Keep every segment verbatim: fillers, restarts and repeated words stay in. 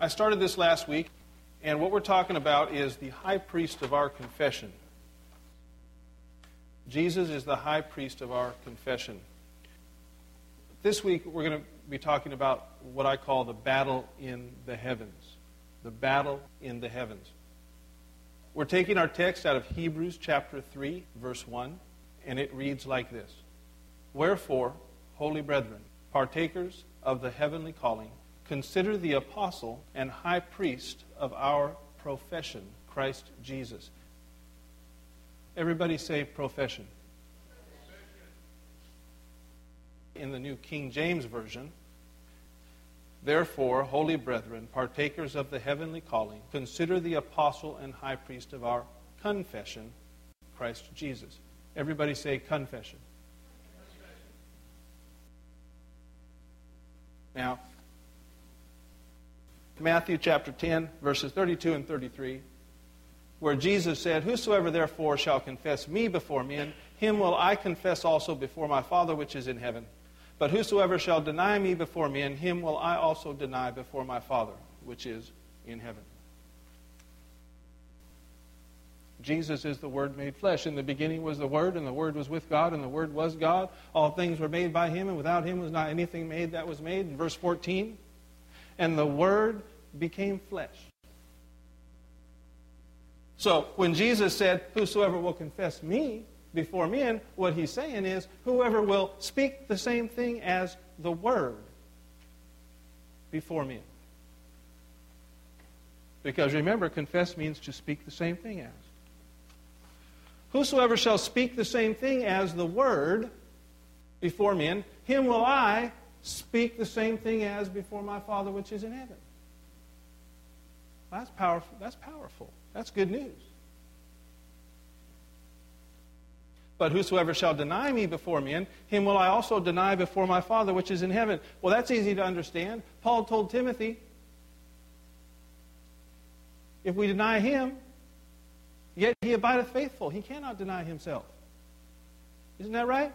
I started this last week, and what we're talking about is the high priest of our confession. Jesus is the high priest of our confession. This week, we're going to be talking about what I call the battle in the heavens. The battle in the heavens. We're taking our text out of Hebrews chapter three, verse one, and it reads like this. Wherefore, holy brethren, partakers of the heavenly calling, consider the apostle and high priest of our profession, Christ Jesus. Everybody say profession. In the New King James Version, therefore, holy brethren, partakers of the heavenly calling, consider the apostle and high priest of our confession, Christ Jesus. Everybody say confession. Now, Matthew chapter ten, verses thirty-two and thirty-three, where Jesus said, whosoever therefore shall confess me before men, him will I confess also before my Father which is in heaven. But whosoever shall deny me before men, him will I also deny before my Father which is in heaven. Jesus is the Word made flesh. In the beginning was the Word, and the Word was with God, and the Word was God. All things were made by Him, and without Him was not anything made that was made. In verse fourteen, and the Word became flesh. So, when Jesus said, whosoever will confess me before men, what He's saying is, whoever will speak the same thing as the Word before men. Because remember, confess means to speak the same thing as. Whosoever shall speak the same thing as the Word before men, him will I speak the same thing as before my Father which is in heaven. That's powerful. That's powerful. That's good news. But whosoever shall deny me before men, him will I also deny before my Father which is in heaven. Well, that's easy to understand. Paul told Timothy, if we deny him, yet he abideth faithful. He cannot deny himself. Isn't that right?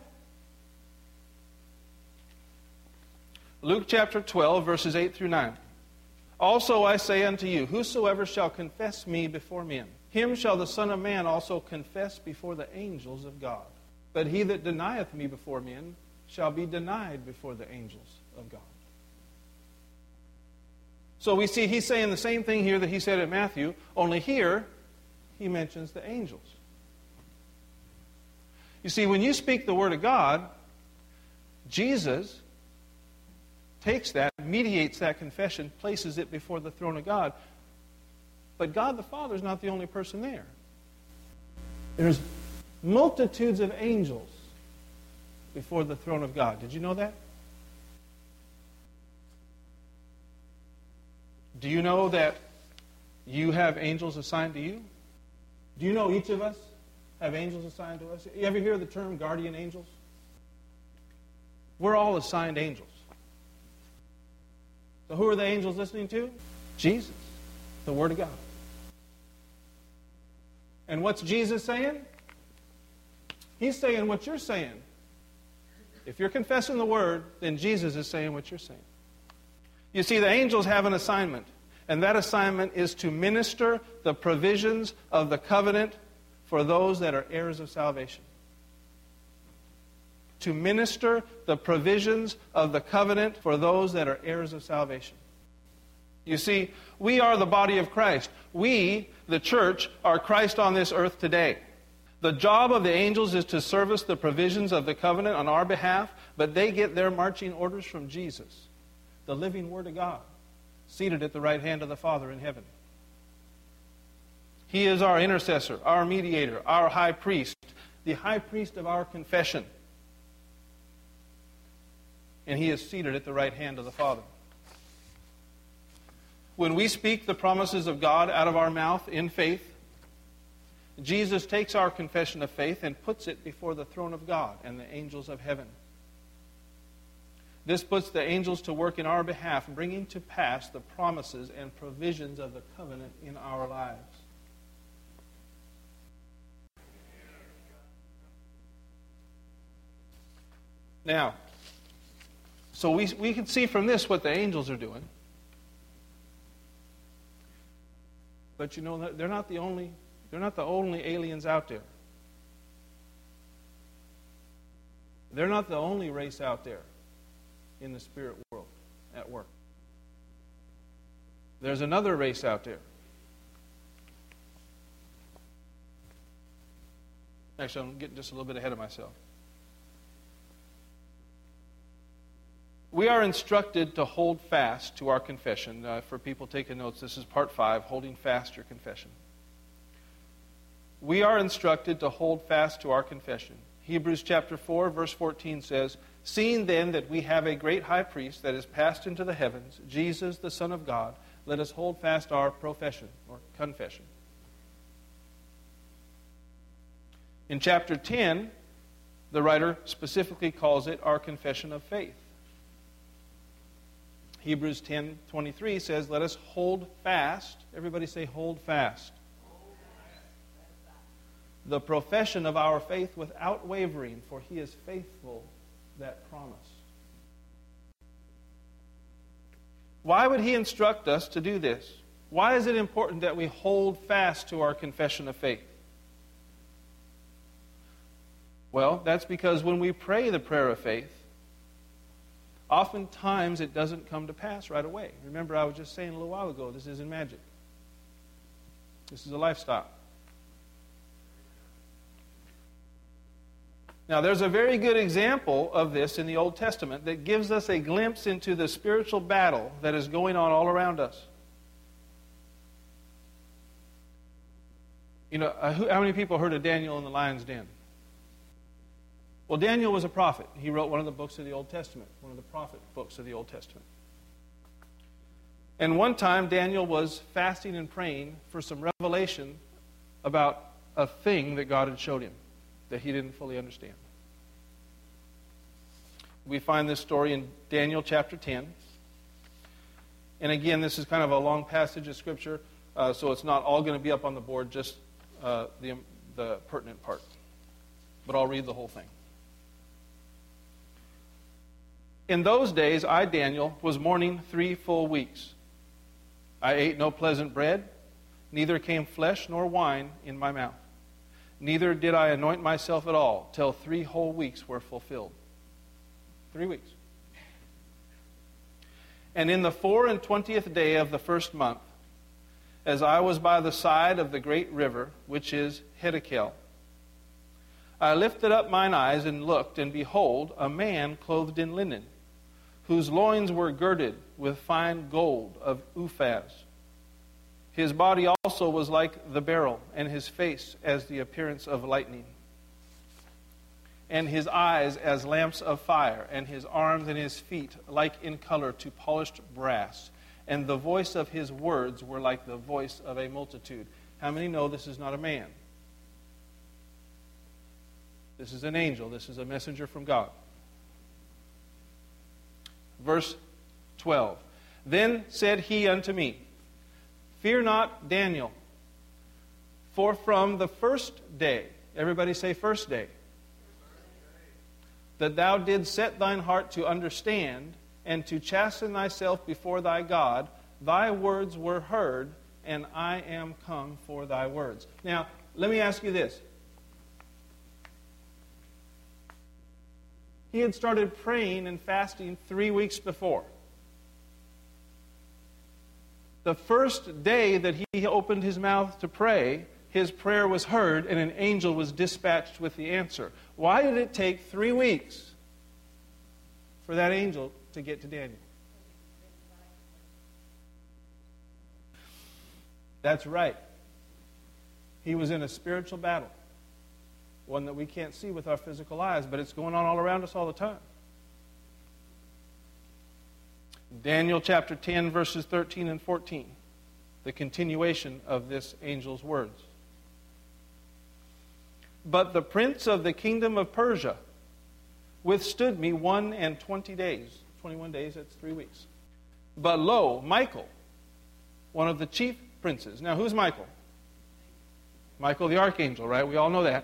Luke chapter twelve, verses eight through nine. Also I say unto you, whosoever shall confess me before men, him shall the Son of Man also confess before the angels of God. But he that denieth me before men shall be denied before the angels of God. So we see he's saying the same thing here that he said in Matthew, only here he mentions the angels. You see, when you speak the Word of God, Jesus takes that, mediates that confession, places it before the throne of God. But God the Father is not the only person there. There's multitudes of angels before the throne of God. Did you know that? Do you know that you have angels assigned to you? Do you know each of us have angels assigned to us? You ever hear the term guardian angels? We're all assigned angels. So who are the angels listening to? Jesus, the Word of God. And what's Jesus saying? He's saying what you're saying. If you're confessing the Word, then Jesus is saying what you're saying. You see, the angels have an assignment, and that assignment is to minister the provisions of the covenant for those that are heirs of salvation. To minister the provisions of the covenant for those that are heirs of salvation. You see, we are the body of Christ. We, the church, are Christ on this earth today. The job of the angels is to service the provisions of the covenant on our behalf, but they get their marching orders from Jesus, the living Word of God, seated at the right hand of the Father in heaven. He is our intercessor, our mediator, our high priest, the high priest of our confession. And He is seated at the right hand of the Father. When we speak the promises of God out of our mouth in faith, Jesus takes our confession of faith and puts it before the throne of God and the angels of heaven. This puts the angels to work in our behalf, bringing to pass the promises and provisions of the covenant in our lives. Now, so we, we can see from this what the angels are doing. But you know, they're not the only, they're not the only aliens out there. They're not the only race out there in the spirit world at work. There's another race out there. Actually, I'm getting just a little bit ahead of myself. We are instructed to hold fast to our confession. Uh, for people taking notes, this is part five, holding fast your confession. We are instructed to hold fast to our confession. Hebrews chapter four, verse fourteen says, "Seeing then that we have a great high priest that is passed into the heavens, Jesus, the Son of God, let us hold fast our profession," or confession. In chapter ten, the writer specifically calls it our confession of faith. Hebrews ten twenty-three says, "Let us hold fast." Everybody say, hold fast. Hold fast. "The profession of our faith without wavering, for he is faithful that promised." Why would he instruct us to do this? Why is it important that we hold fast to our confession of faith? Well, that's because when we pray the prayer of faith, oftentimes it doesn't come to pass right away. Remember, I was just saying a little while ago, this isn't magic. This is a lifestyle. Now, there's a very good example of this in the Old Testament that gives us a glimpse into the spiritual battle that is going on all around us. You know, uh, who, how many people heard of Daniel in the lion's den? Well, Daniel was a prophet. He wrote one of the books of the Old Testament, one of the prophet books of the Old Testament. And one time, Daniel was fasting and praying for some revelation about a thing that God had showed him that he didn't fully understand. We find this story in Daniel chapter ten. And again, this is kind of a long passage of Scripture, uh, so it's not all going to be up on the board, just uh, the, the pertinent part. But I'll read the whole thing. "In those days, I, Daniel, was mourning three full weeks. I ate no pleasant bread, neither came flesh nor wine in my mouth. Neither did I anoint myself at all, till three whole weeks were fulfilled." Three weeks. "And in the four and twentieth day of the first month, as I was by the side of the great river, which is Hiddekel, I lifted up mine eyes and looked, and behold, a man clothed in linen, whose loins were girded with fine gold of Uphaz. His body also was like the beryl, and his face as the appearance of lightning, and his eyes as lamps of fire, and his arms and his feet like in color to polished brass, and the voice of his words were like the voice of a multitude." How many know this is not a man? This is an angel. This is a messenger from God. Verse twelve. "Then said he unto me, Fear not, Daniel, for from the first day," everybody say first day, "that thou didst set thine heart to understand and to chasten thyself before thy God, thy words were heard, and I am come for thy words." Now, let me ask you this. He had started praying and fasting three weeks before. The first day that he opened his mouth to pray, his prayer was heard and an angel was dispatched with the answer. Why did it take three weeks for that angel to get to Daniel? That's right. He was in a spiritual battle. One that we can't see with our physical eyes, but it's going on all around us all the time. Daniel chapter ten, verses thirteen and fourteen. The continuation of this angel's words. "But the prince of the kingdom of Persia withstood me one and twenty days." Twenty-one days, that's three weeks. "But lo, Michael, one of the chief princes." Now, who's Michael? Michael the archangel, right? We all know that.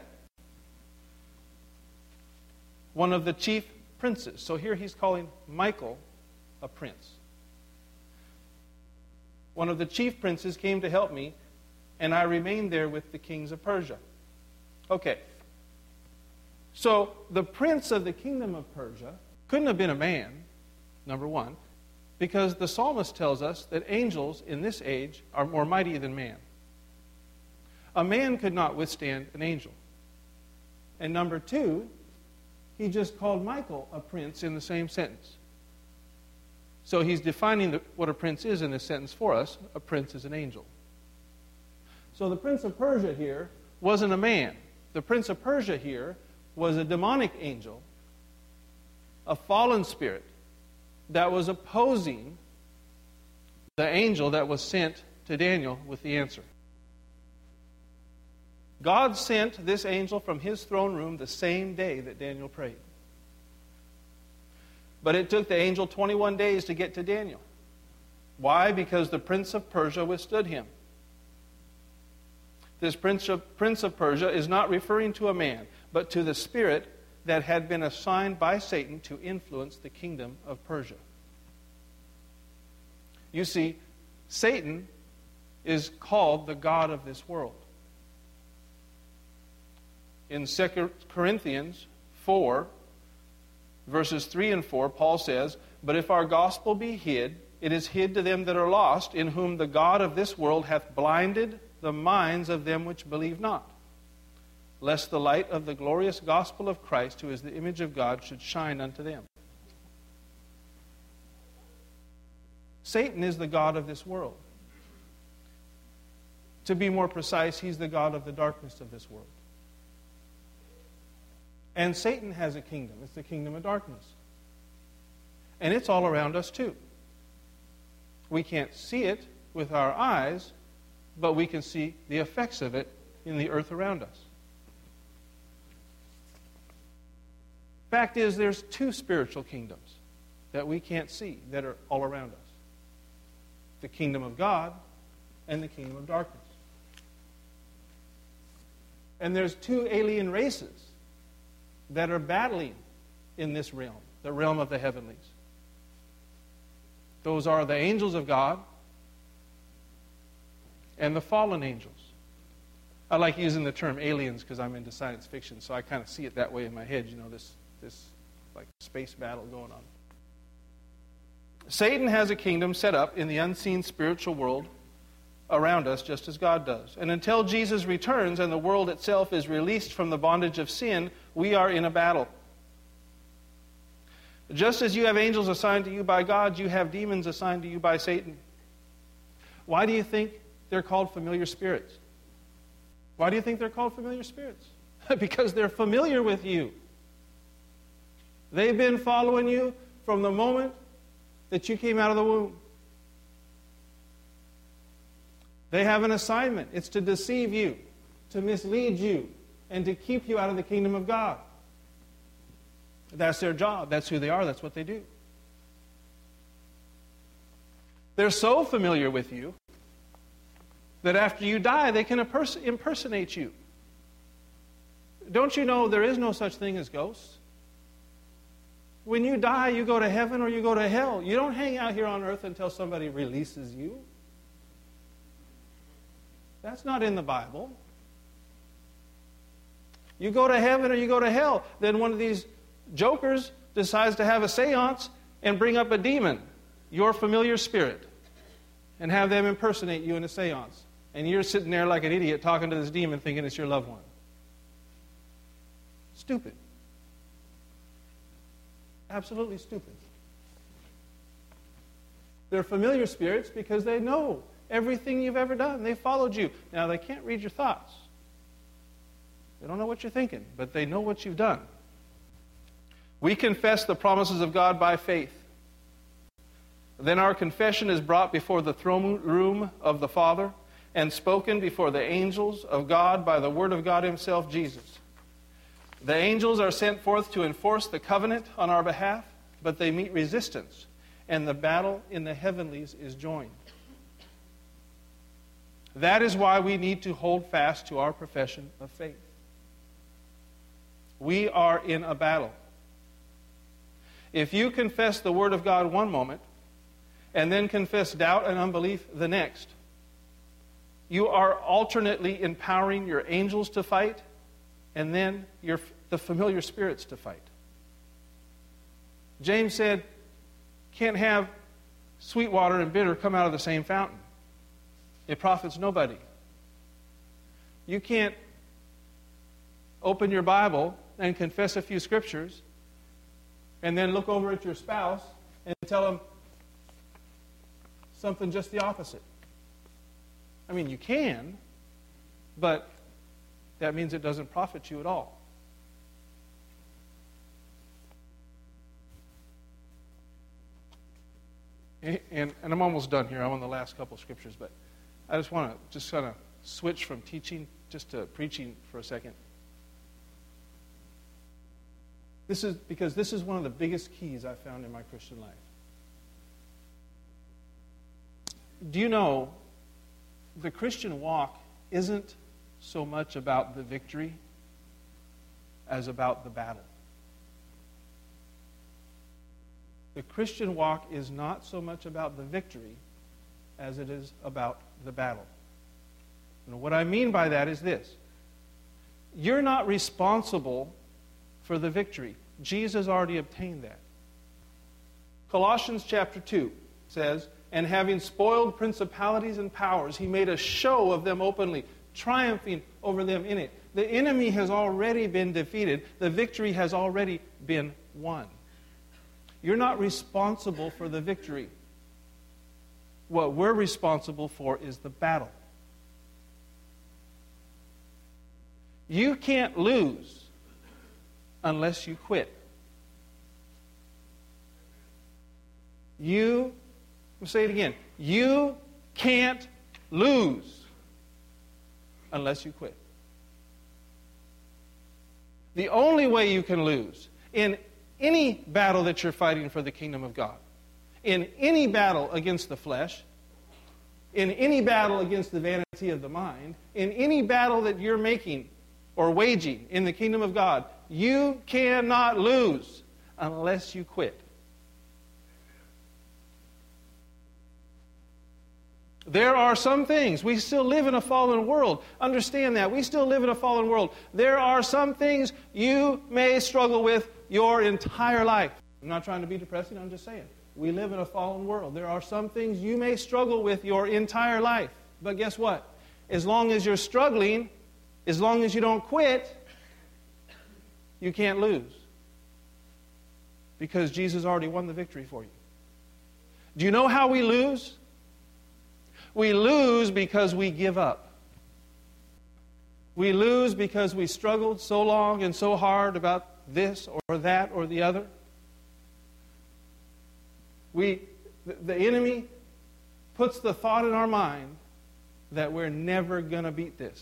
One of the chief princes. So here he's calling Michael a prince. "One of the chief princes came to help me, and I remained there with the kings of Persia. Okay. So the prince of the kingdom of Persia couldn't have been a man, number one, because the psalmist tells us that angels in this age are more mighty than man. A man could not withstand an angel. And number two, he just called Michael a prince in the same sentence. So he's defining the, what a prince is in this sentence for us. A prince is an angel. So the prince of Persia here wasn't a man. The prince of Persia here was a demonic angel, a fallen spirit that was opposing the angel that was sent to Daniel with the answer. God sent this angel from his throne room the same day that Daniel prayed. But it took the angel twenty-one days to get to Daniel. Why? Because the prince of Persia withstood him. This prince of, prince of Persia is not referring to a man, but to the spirit that had been assigned by Satan to influence the kingdom of Persia. You see, Satan is called the god of this world. In Second Corinthians four, verses three and four, Paul says, "But if our gospel be hid, it is hid to them that are lost, in whom the god of this world hath blinded the minds of them which believe not, lest the light of the glorious gospel of Christ, who is the image of God, should shine unto them." Satan is the god of this world. To be more precise, he's the god of the darkness of this world. And Satan has a kingdom. It's the kingdom of darkness. And it's all around us too. We can't see it with our eyes, but we can see the effects of it in the earth around us. Fact is, there's two spiritual kingdoms that we can't see that are all around us. The kingdom of God and the kingdom of darkness. And there's two alien races that are battling in this realm, the realm of the heavenlies. Those are the angels of God and the fallen angels. I like using the term aliens because I'm into science fiction, so I kind of see it that way in my head, you know, this, this like space battle going on. Satan has a kingdom set up in the unseen spiritual world around us, just as God does. And until Jesus returns and the world itself is released from the bondage of sin, we are in a battle. Just as you have angels assigned to you by God, you have demons assigned to you by Satan. Why do you think they're called familiar spirits? Why do you think they're called familiar spirits? Because they're familiar with you. They've been following you from the moment that you came out of the womb. They have an assignment. It's to deceive you, to mislead you, and to keep you out of the kingdom of God. That's their job. That's who they are. That's what they do. They're so familiar with you that after you die, they can impersonate you. Don't you know there is no such thing as ghosts? When you die, you go to heaven or you go to hell. You don't hang out here on earth until somebody releases you. That's not in the Bible. You go to heaven or you go to hell. Then one of these jokers decides to have a seance and bring up a demon, your familiar spirit, and have them impersonate you in a seance. And you're sitting there like an idiot talking to this demon thinking it's your loved one. Stupid. Absolutely stupid. They're familiar spirits because they know everything you've ever done. They followed you. Now, they can't read your thoughts. They don't know what you're thinking, but they know what you've done. We confess the promises of God by faith. Then our confession is brought before the throne room of the Father and spoken before the angels of God by the Word of God Himself, Jesus. The angels are sent forth to enforce the covenant on our behalf, but they meet resistance, and the battle in the heavenlies is joined. That is why we need to hold fast to our profession of faith. We are in a battle. If you confess the Word of God one moment, and then confess doubt and unbelief the next, You are alternately empowering your angels to fight and then your, the familiar spirits to fight. James said, can't have sweet water and bitter come out of the same fountain. It profits nobody. You can't open your Bible and confess a few scriptures and then look over at your spouse and tell them something just the opposite. I mean, you can, but that means it doesn't profit you at all. And, and, and I'm almost done here. I'm on the last couple scriptures, but I just want to just kind of switch from teaching just to preaching for a second. This is because this is one of the biggest keys I found in my Christian life. Do you know the Christian walk isn't so much about the victory as about the battle? The Christian walk is not so much about the victory as it is about the battle. And what I mean by that is this. You're not responsible for the victory. Jesus already obtained that. Colossians chapter two says, and having spoiled principalities and powers, he made a show of them openly, triumphing over them in it. The enemy has already been defeated. The victory has already been won. You're not responsible for the victory. What we're responsible for is the battle. You can't lose unless you quit. You, I'll say it again, you can't lose unless you quit. The only way you can lose in any battle that you're fighting for the kingdom of God, in any battle against the flesh, in any battle against the vanity of the mind, in any battle that you're making or waging in the kingdom of God, you cannot lose unless you quit. There are some things. We still live in a fallen world. Understand that. We still live in a fallen world. There are some things you may struggle with your entire life. I'm not trying to be depressing. I'm just saying. We live in a fallen world. There are some things you may struggle with your entire life. But guess what? As long as you're struggling, as long as you don't quit, you can't lose. Because Jesus already won the victory for you. Do you know how we lose? We lose because we give up. We lose because we struggled so long and so hard about this or that or the other. We, the enemy puts the thought in our mind that we're never going to beat this.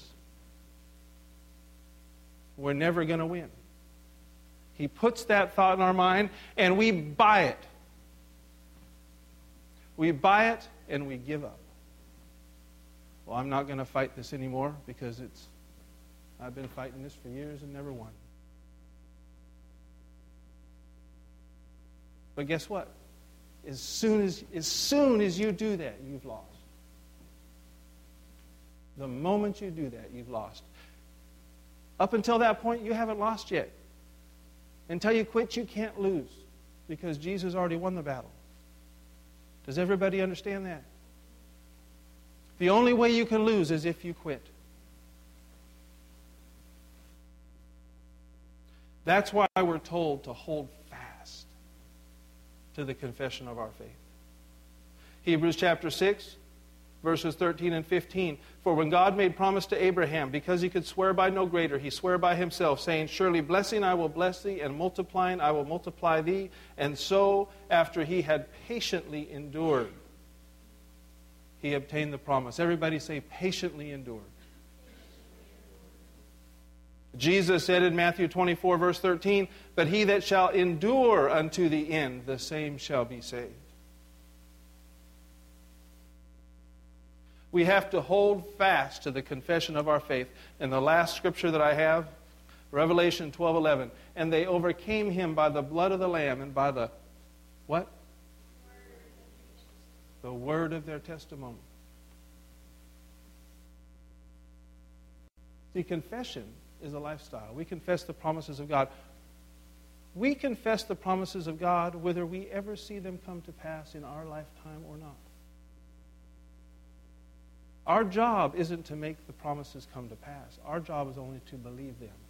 We're never going to win. He puts that thought in our mind and we buy it. We buy it and we give up. Well, I'm not going to fight this anymore because it's I've been fighting this for years and never won. But guess what? As soon as, as soon as you do that, you've lost. The moment you do that, you've lost. Up until that point, you haven't lost yet. Until you quit, you can't lose because Jesus already won the battle. Does everybody understand that? The only way you can lose is if you quit. That's why we're told to hold fast to the confession of our faith. Hebrews chapter six, verses thirteen and fifteen. For when God made promise to Abraham, because he could swear by no greater, he swore by himself, saying, surely blessing I will bless thee, and multiplying I will multiply thee. And so, after he had patiently endured, he obtained the promise. Everybody say, patiently endured. Jesus said in Matthew twenty-four, verse thirteen, but he that shall endure unto the end, the same shall be saved. We have to hold fast to the confession of our faith. And the last scripture that I have, Revelation twelve eleven, and they overcame him by the blood of the Lamb and by the, what? The word of their testimony. See, confession is a lifestyle. We confess the promises of God. We confess the promises of God whether we ever see them come to pass in our lifetime or not. Our job isn't to make the promises come to pass. Our job is only to believe them.